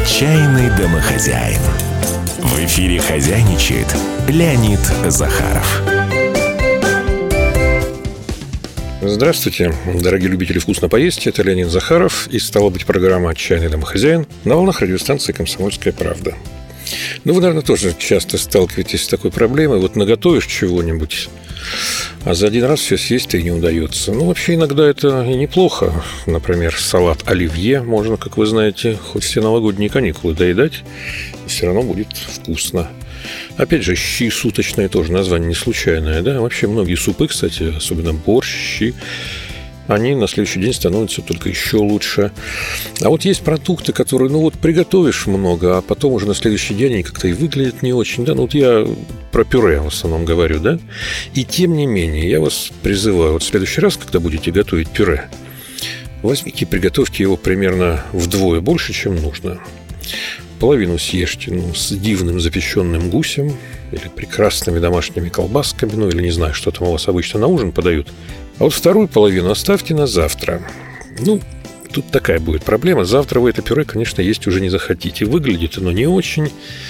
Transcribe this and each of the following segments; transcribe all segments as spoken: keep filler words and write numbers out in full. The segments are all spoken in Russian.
Отчаянный домохозяин. В эфире хозяйничает Леонид Захаров. Здравствуйте, дорогие любители вкусно поесть. Это Леонид Захаров, и стала быть программа «Отчаянный домохозяин» на волнах радиостанции «Комсомольская правда». Ну, вы, наверное, тоже часто сталкиваетесь с такой проблемой. Вот наготовишь чего-нибудь, а за один раз все съесть-то и не удается. Ну, вообще, иногда это и неплохо. Например, салат оливье можно, как вы знаете, хоть все новогодние каникулы доедать, и все равно будет вкусно. Опять же, щи суточные тоже название не случайное, да? Вообще многие супы, кстати, особенно борщ, щи, они на следующий день становятся только еще лучше. А вот есть продукты, которые, ну вот, приготовишь много, а потом уже на следующий день они как-то и выглядят не очень, да? Ну вот я про пюре в основном говорю, да? И тем не менее, я вас призываю, вот в следующий раз, когда будете готовить пюре, возьмите и приготовьте его примерно вдвое больше, чем нужно. Половину съешьте, ну, с дивным запеченным гусем или прекрасными домашними колбасками, ну, или не знаю, что там у вас обычно на ужин подают. А вот вторую половину оставьте на завтра. Ну, тут такая будет проблема. Завтра вы это пюре, конечно, есть уже не захотите. Выглядит оно не очень,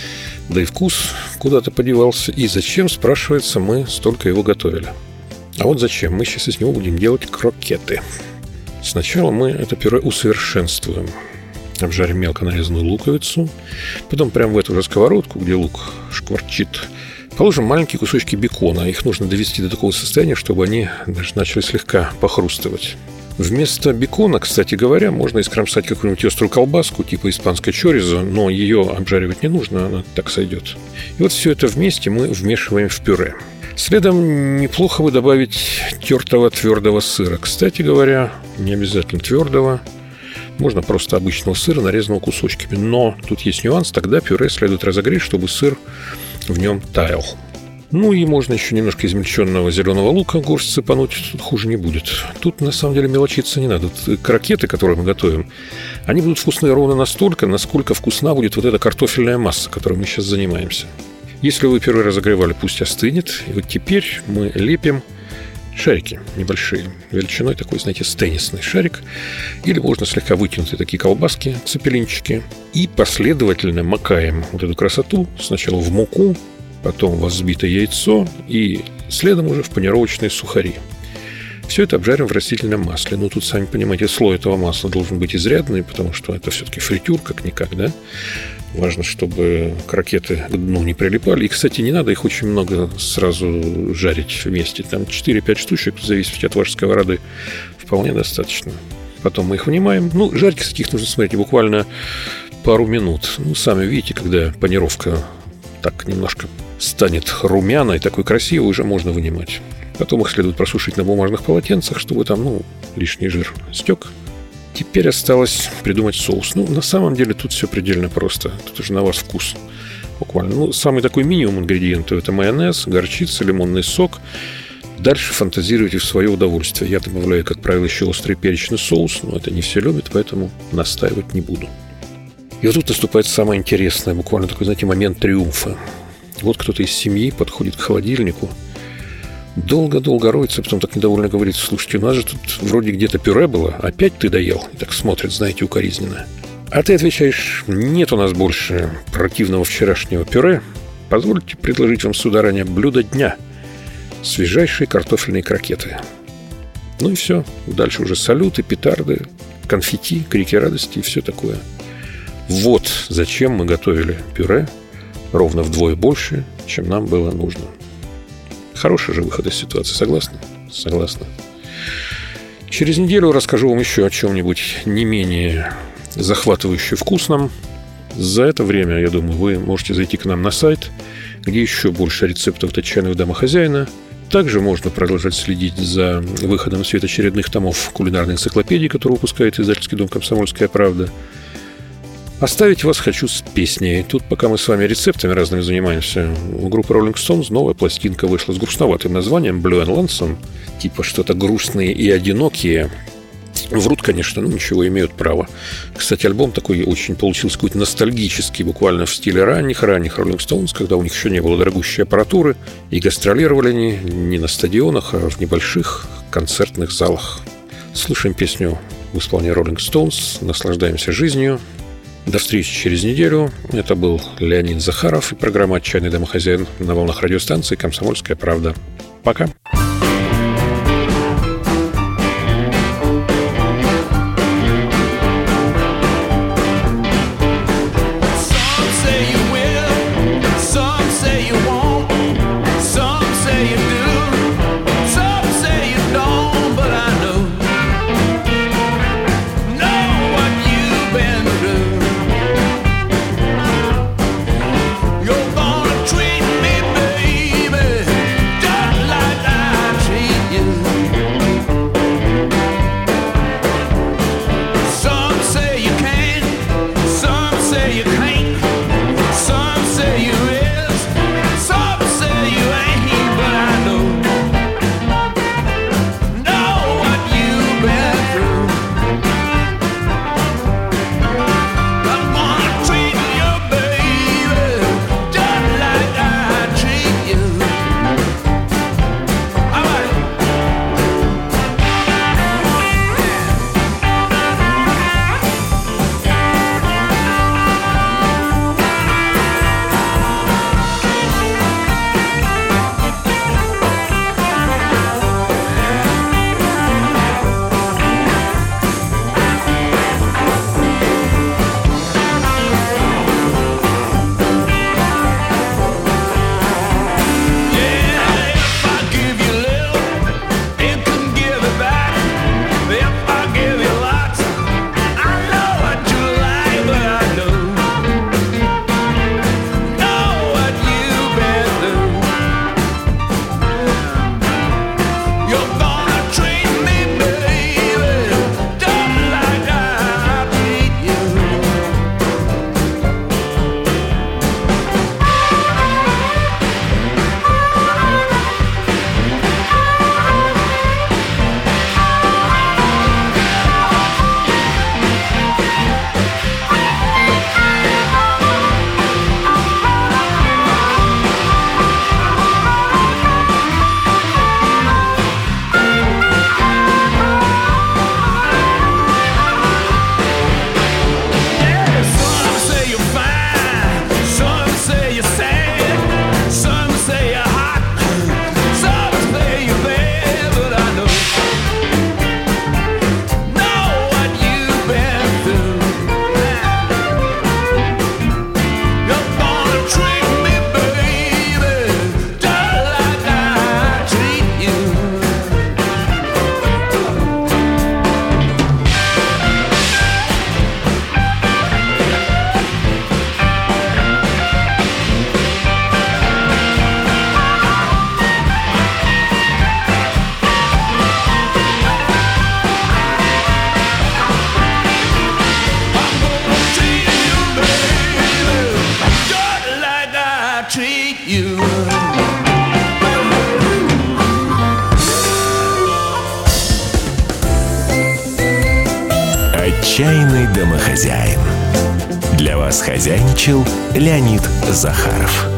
да и вкус куда-то подевался. И зачем, спрашивается, мы столько его готовили? А вот зачем? Мы сейчас из него будем делать крокеты. Сначала мы это пюре усовершенствуем. Обжарим мелко нарезанную луковицу. Потом прямо в эту же сковородку, где лук шкварчит, положим маленькие кусочки бекона. Их нужно довести до такого состояния, чтобы они даже начали слегка похрустывать. Вместо бекона, кстати говоря, можно искромсать какую-нибудь острую колбаску типа испанской чоризо, но ее обжаривать не нужно, она так сойдет. И вот все это вместе мы вмешиваем в пюре. Следом неплохо бы добавить тертого твердого сыра. Кстати говоря, не обязательно твердого. Можно просто обычного сыра, нарезанного кусочками. Но тут есть нюанс, тогда пюре следует разогреть, чтобы сыр в нем таял. Ну и можно еще немножко измельченного зеленого лука горсть сыпануть, тут хуже не будет. Тут на самом деле мелочиться не надо. Крокеты, которые мы готовим, они будут вкусные ровно настолько, насколько вкусна будет вот эта картофельная масса, которой мы сейчас занимаемся. Если вы пюре разогревали, пусть остынет. И вот теперь мы лепим шарики небольшие, величиной такой, знаете, с теннисный шарик. Или можно слегка вытянутые такие колбаски, цепелинчики. И последовательно макаем вот эту красоту сначала в муку, потом в взбитое яйцо и следом уже в панировочные сухари. Все это обжарим в растительном масле. Ну, тут, сами понимаете, слой этого масла должен быть изрядный, потому что это все-таки фритюр, как-никак, да? Важно, чтобы крокеты к дну не прилипали. И, кстати, не надо их очень много сразу жарить вместе. Там четыре-пять штучек, в зависимости от вашей сковороды, вполне достаточно. Потом мы их вынимаем. Ну, жарить, кстати, их нужно смотреть буквально пару минут. Ну, сами видите, когда панировка так немножко станет румяной, такой красивой, уже можно вынимать. Потом их следует просушить на бумажных полотенцах, чтобы там, ну, лишний жир стек. Теперь осталось придумать соус. Ну, на самом деле, тут все предельно просто. Тут уже на вас вкус. Буквально. Ну, самый такой минимум ингредиентов – это майонез, горчица, лимонный сок. Дальше фантазируйте в свое удовольствие. Я добавляю, как правило, еще острый перечный соус, но это не все любят, поэтому настаивать не буду. И вот тут наступает самое интересное, буквально такой, знаете, момент триумфа. Вот кто-то из семьи подходит к холодильнику, долго-долго роется, потом так недовольно говорит: слушайте, у нас же тут вроде где-то пюре было, опять ты доел? И так смотрит, знаете, укоризненно. А ты отвечаешь: нет у нас больше противного вчерашнего пюре. Позвольте предложить вам, сударыня, блюдо дня. Свежайшие картофельные крокеты. Ну и все. Дальше уже салюты, петарды, конфетти, крики радости и все такое. Вот зачем мы готовили пюре ровно вдвое больше, чем нам было нужно. Хороший же выход из ситуации, согласны? Согласна. Через неделю расскажу вам еще о чем-нибудь не менее захватывающе вкусном. За это время, я думаю, вы можете зайти к нам на сайт, где еще больше рецептов от отчаянного домохозяина. Также можно продолжать следить за выходом в свет очередных томов кулинарной энциклопедии, которую выпускает издательский дом «Комсомольская правда». Оставить вас хочу с песней. Тут, пока мы с вами рецептами разными занимаемся, у группы Rolling Stones новая пластинка вышла с грустноватым названием Blue and Lonesome. Типа что-то грустные и одинокие. Врут, конечно, но ничего, имеют право. Кстати, альбом такой очень получился какой-то ностальгический, буквально в стиле ранних-ранних Rolling Stones, когда у них еще не было дорогущей аппаратуры, и гастролировали они не на стадионах, а в небольших концертных залах. Слушаем песню в исполнении Rolling Stones, наслаждаемся жизнью До встречи через неделю. Это был Леонид Захаров и программа «Отчаянный домохозяин» на волнах радиостанции «Комсомольская правда». Пока. «Отчаянный домохозяин». Для вас хозяйничал Леонид Захаров.